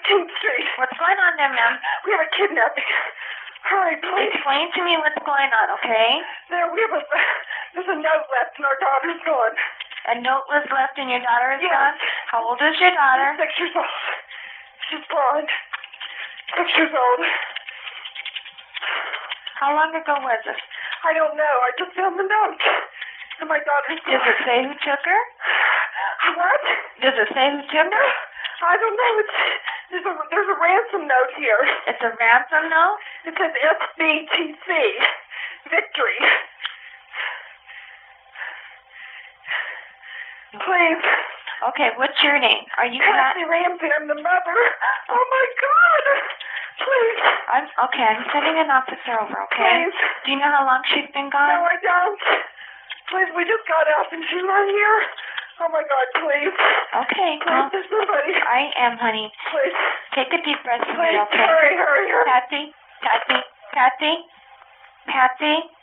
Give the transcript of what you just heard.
14th Street. What's going on there, ma'am? We have a kidnapping. Hurry, please. Explain to me what's going on, okay? There's a note left and our daughter's gone. A note was left and your daughter is Yes. gone? How old is your daughter? She's 6 years old. She's blind. 6 years old. How long ago was this? I don't know. I just found the note. And my daughter's gone. Does it say who took her? What? Does it say who took her? I don't know. There's a ransom note here. It's a ransom note? It says SBTC. Victory. Please. Okay, what's your name? Are you Kathy Ramsey, I'm the mother. Oh my God. Please. I'm sending an officer over, okay? Please. Do you know how long she's been No, gone? I don't. Please, we just got out and she's not here. Oh my God, please. Okay, Please, well, there's somebody. I am, honey. Please. Take a deep breath for Please, me, okay? hurry. Patsy?